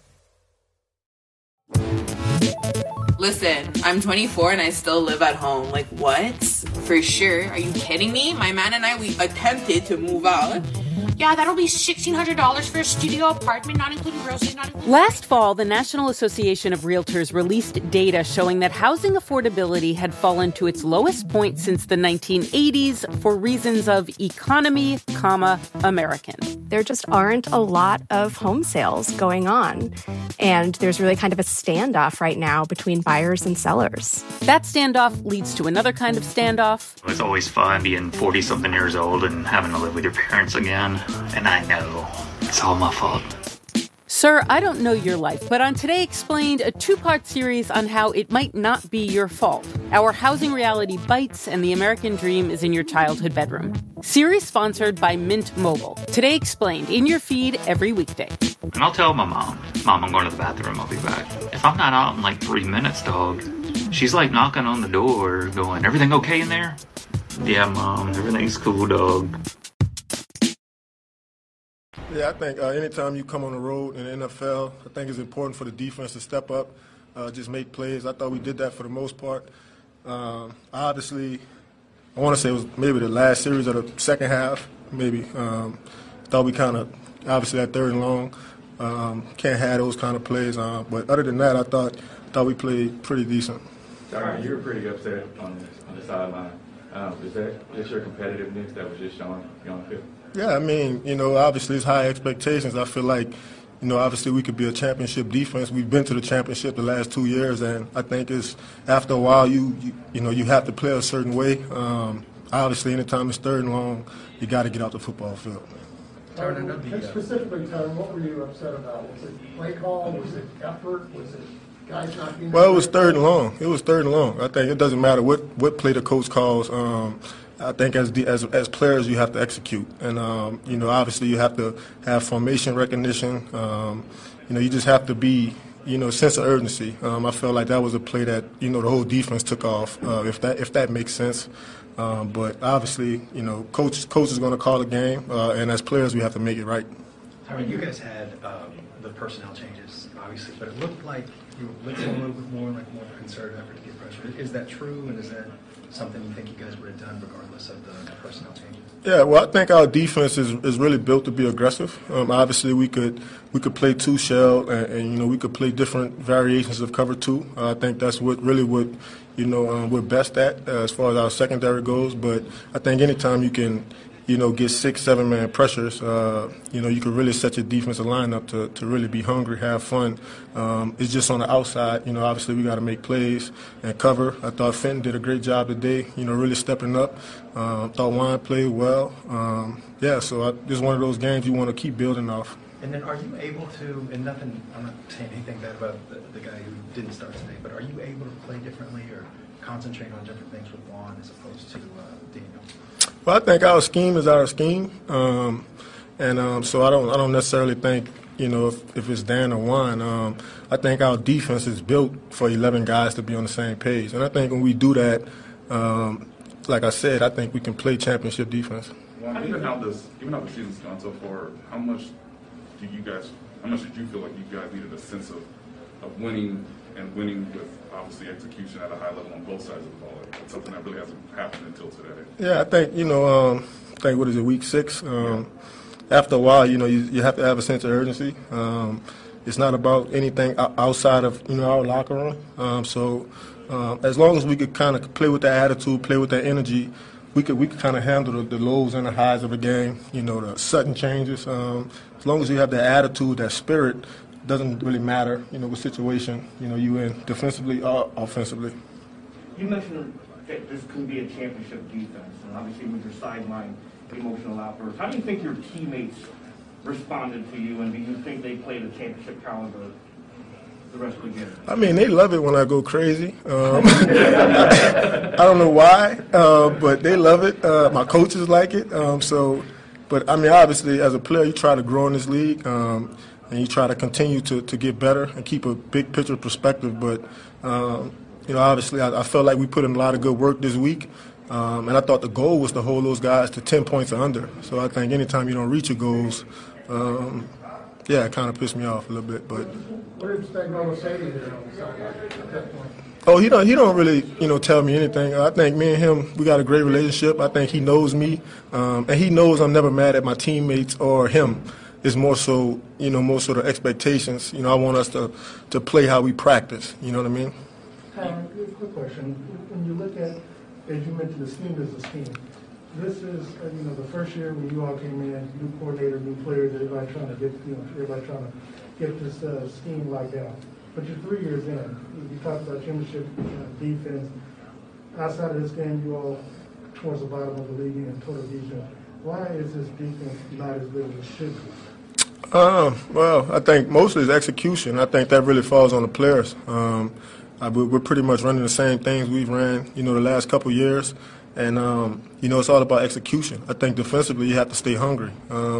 Listen, I'm twenty-four and I still live at home. Like, what? For sure. Are you kidding me? My man and I, we attempted to move out. Yeah, that'll be sixteen hundred dollars for a studio apartment, not including groceries, not including... Last fall, the National Association of Realtors released data showing that housing affordability had fallen to its lowest point since the nineteen eighties for reasons of economy, comma, American. There just aren't a lot of home sales going on. And there's really kind of a standoff right now between buyers and sellers. That standoff leads to another kind of standoff. It's always fun being forty-something years old and having to live with your parents again. And I know it's all my fault. Sir, I don't know your life, but on Today Explained, a two-part series on how it might not be your fault. Our housing reality bites and the American dream is in your childhood bedroom. Series sponsored by Mint Mobile. Today Explained, in your feed every weekday. And I'll tell my mom, Mom, I'm going to the bathroom, I'll be back. If I'm not out in like three minutes, dog, she's like knocking on the door going, everything okay in there? Yeah, Mom, everything's cool, dog. Yeah, I think uh, anytime you come on the road in the N F L, I think it's important for the defense to step up, uh, just make plays. I thought we did that for the most part. Um, obviously, I want to say it was maybe the last series of the second half, maybe. Um, thought we kind of, obviously that third and long, um, can't have those kind of plays. Uh, but other than that, I thought thought we played pretty decent. All right, you were pretty upset on the, on the sideline. Um, is that just your competitiveness that was just showing you on the field? Yeah, I mean, you know, obviously it's high expectations. I feel like, you know, obviously we could be a championship defense. We've been to the championship the last two years, and I think it's after a while you, you, you know, you have to play a certain way. Um, obviously, anytime it's third and long, you got to get out the football field. Turning uh, and specifically, Tyrone, what were you upset about? Was it play call? Was it effort? Was it guys not being? Well, it was third and long. It was third and long. I think it doesn't matter what, what play the coach calls. Um, I think as, the, as as players you have to execute, and um, you know obviously you have to have formation recognition. Um, you know you just have to be you know sense of urgency. Um, I felt like that was a play that you know the whole defense took off. Uh, if that if that makes sense, um, but obviously you know coach coach is going to call the game, uh, and as players we have to make it right. I mean, you guys had um, the personnel changes obviously, but it looked like you were blitzing a little bit more, like more of a concerted effort to get pressure. Is that true, and is that something you think you guys would have done regardless of the personnel changes? Yeah, well, I think our defense is, is really built to be aggressive. Um, obviously, we could we could play two shell, and, and you know we could play different variations of cover two. Uh, I think that's what really what you know um, we're best at uh, as far as our secondary goes. But I think anytime you can you know get six, seven man pressures, uh, you know you can really set your defensive line up to, to really be hungry, have fun. Um, it's just on the outside. You know, obviously we got to make plays and cover. I thought Fenton did a great job today. You know, really stepping up. Um, thought Wine played well. Um, yeah, so I, this is one of those games you want to keep building off. And then are you able to, and nothing, I'm not saying anything bad about the, the guy who didn't start today, but are you able to play differently or concentrate on different things with Vaughn as opposed to uh, Daniel? Well, I think our scheme is our scheme, um, and um, so I don't I don't necessarily think you know if, if it's Dan or Juan. Um, I think our defense is built for eleven guys to be on the same page, and I think when we do that, um, like I said, I think we can play championship defense. Well, even how this even how the season's gone so far, how much do you guys how much did you feel like you guys needed a sense of of winning and winning with obviously execution at a high level on both sides of the ball? It's something that really hasn't happened until today. Yeah, I think, you know, um, I think, what is it, week six? Um, yeah. After a while, you know, you, you have to have a sense of urgency. Um, it's not about anything outside of, you know, our locker room. Um, so uh, as long as we could kind of play with that attitude, play with that energy, we could we could kind of handle the, the lows and the highs of a game, you know, the sudden changes. Um, as long as you have that attitude, that spirit, doesn't really matter, you know, what situation, you know, you in, defensively or offensively. You mentioned that this can be a championship defense, and obviously with your sideline emotional outbursts. How do you think your teammates responded to you, and do you think they played a championship caliber the rest of the game? I mean, they love it when I go crazy. Um, I don't know why, uh, but they love it. Uh, my coaches like it. Um, so, but I mean, obviously, as a player, you try to grow in this league. Um, And you try to continue to, to get better and keep a big picture perspective. But, um, you know, obviously I, I felt like we put in a lot of good work this week. Um, and I thought the goal was to hold those guys to ten points or under. So I think anytime you don't reach your goals, um, yeah, it kind of pissed me off a little bit. But what did Spagnuolo say to you there on the sideline at that point? Oh, he don't. He don't really, you know, tell me anything. I think me and him, we got a great relationship. I think he knows me, um, and he knows I'm never mad at my teammates or him. It's more so, you know, more so the expectations. You know, I want us to, to play how we practice. You know what I mean? Tyron, quick question. When you look at, as you mentioned, the scheme is a scheme. This is, uh, you know, the first year when you all came in, new coordinator, new players, everybody trying to get, you know, everybody trying to get this uh, scheme locked down. But you're three years in. You talked about championship uh, defense. Outside of this game, you all towards the bottom of the league in total defense. Why is this defense not as good as it should be? Um, well, I think mostly it's execution. I think that really falls on the players. Um, I, we're pretty much running the same things we've ran, you know, the last couple of years. And, um, you know, it's all about execution. I think defensively you have to stay hungry. Um,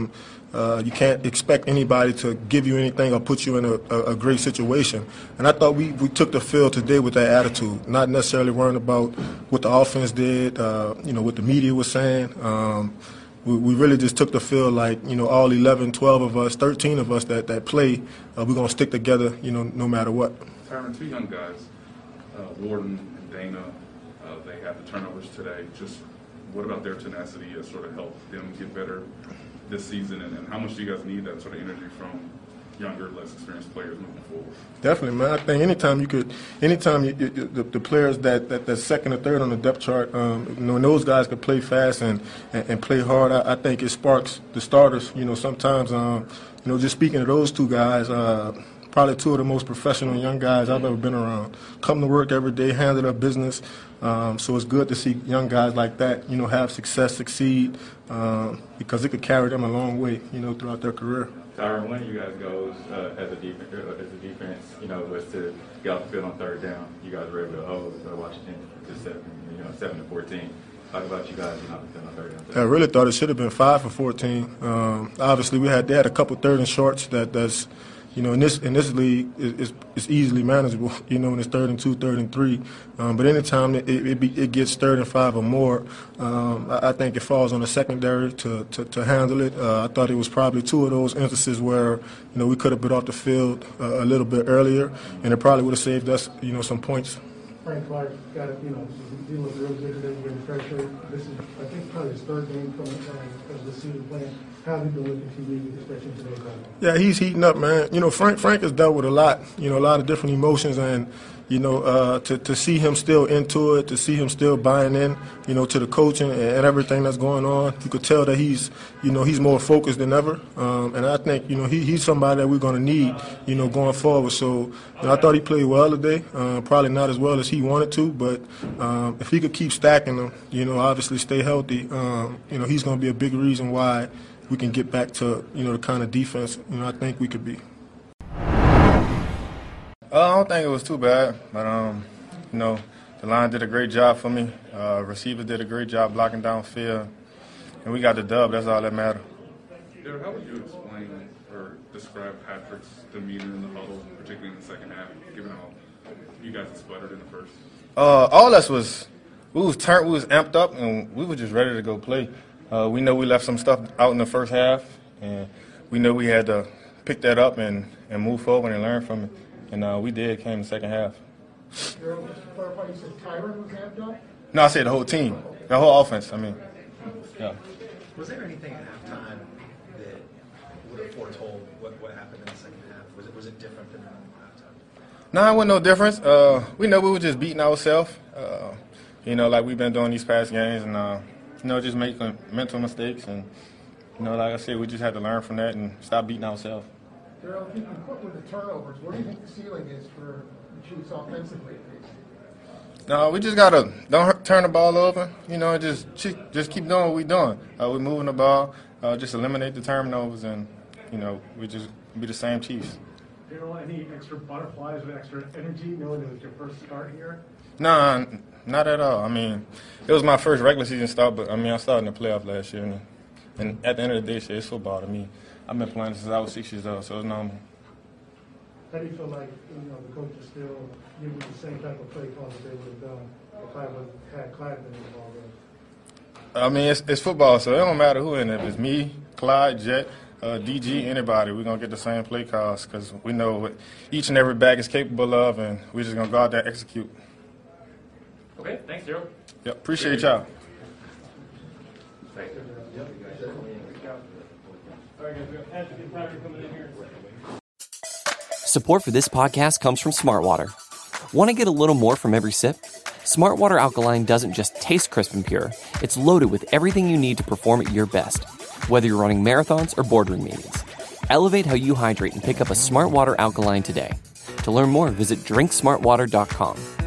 Uh, you can't expect anybody to give you anything or put you in a, a, a great situation. And I thought we, we took the field today with that attitude, not necessarily worrying about what the offense did, uh, you know, what the media was saying. Um, we, we really just took the field like, you know, all eleven, twelve of us, thirteen of us that, that play, uh, we're going to stick together, you know, no matter what. Tyrann, two young guys, uh, Warden and Dana, uh, they had the turnovers today. Just what about their tenacity has sort of helped them get better this season, and, and how much do you guys need that sort of energy from younger, less experienced players moving forward? Definitely, man. I think anytime you could, anytime you, you, the, the players that, that that second or third on the depth chart, um, you know, when those guys could play fast and, and, and play hard, I, I think it sparks the starters. You know, sometimes, um, you know, just speaking to those two guys, uh, probably two of the most professional young guys I've ever been around. Come to work every day, handle their business. Um, so it's good to see young guys like that, you know, have success, succeed, um, because it could carry them a long way, you know, throughout their career. Tyrann, one of you guys goes uh, as a defense, uh, as a defense, you know, was to get off the field on third down. You guys were able to hold uh, Washington to seven, you know, seven to fourteen. Talk about you guys getting off the field on third down. I really thought it should have been five for fourteen. Um, obviously, we had they had a couple third and shorts that that's. You know, in this in this league, it's, it's easily manageable. You know, when it's third and two, third and three. Um, but anytime it it, be, it gets third and five or more, um, I, I think it falls on the secondary to to, to handle it. Uh, I thought it was probably two of those instances where you know we could have been off the field uh, a little bit earlier, and it probably would have saved us, you know, some points. Frank Clark got it, you know, dealing with real good today, getting pressure. This is, I think, probably his third game from uh, of the season playing. How have you been looking T V, especially today? Yeah, he's heating up, man. You know, Frank Frank has dealt with a lot, you know, a lot of different emotions, and you know, uh, to to see him still into it, to see him still buying in, you know, to the coaching and, and everything that's going on, you could tell that he's, you know, he's more focused than ever. Um, and I think, you know, he, he's somebody that we're going to need, you know, going forward. So, you know, I thought he played well today. Uh, probably not as well as he wanted to, but um, if he could keep stacking them, you know, obviously stay healthy, um, you know, he's going to be a big reason why we can get back to, you know, the kind of defense, you know, I think we could be. Uh, I don't think it was too bad, but, um, you know, the line did a great job for me. Uh, receiver did a great job blocking downfield, and we got the dub. That's all that matters. Derek, how would you explain or describe Patrick's demeanor in the huddle, particularly in the second half, given how you guys had sputtered in the first? Uh, all us was, we was turned, we was amped up, and we were just ready to go play. Uh, we know we left some stuff out in the first half, and we know we had to pick that up and, and move forward and learn from it. And uh, we did, came in the second half. Gerald, just to clarify, you said Tyrann was amped up? No, I said the whole team, the whole offense, I mean, yeah. Was there anything at halftime that would have foretold what, what happened in the second half? Was it, was it different than normal halftime? No, it wasn't no difference. Uh, we know we were just beating ourselves, uh, you know, like we've been doing these past games, and, uh, you know, just making mental mistakes. And, you know, like I said, we just had to learn from that and stop beating ourselves. Gerald, if you can quit with the turnovers, what do you think the ceiling is for the Chiefs offensively? No, we just got to don't turn the ball over, you know, just just keep doing what we're doing. Uh, we're moving the ball, uh, just eliminate the turnovers, and, you know, we just be the same Chiefs. Gerald, any extra butterflies or extra energy knowing it was your first start here? No, not at all. I mean, it was my first regular season start, but, I mean, I started in the playoff last year, and, and at the end of the day, shit, it's football to me. I've been playing since I was six years old, so it's normal. How do you feel like, you know, the coaches still give you the same type of play call that they would have done if I would had Clyde been involved in? I mean, it's, it's football, so it don't matter who in it. If it's me, Clyde, Jet, uh, D G, anybody, we're going to get the same play calls because we know what each and every back is capable of, and we're just going to go out there and execute. Okay, thanks, Gerald. Yep, appreciate y'all. Thank you. Support for this podcast comes from Smartwater. Want to get a little more from every sip? Smartwater Alkaline doesn't just taste crisp and pure. It's loaded with everything you need to perform at your best, whether you're running marathons or boardroom meetings. Elevate how you hydrate and pick up a Smartwater Alkaline today. To learn more, visit drink smart water dot com.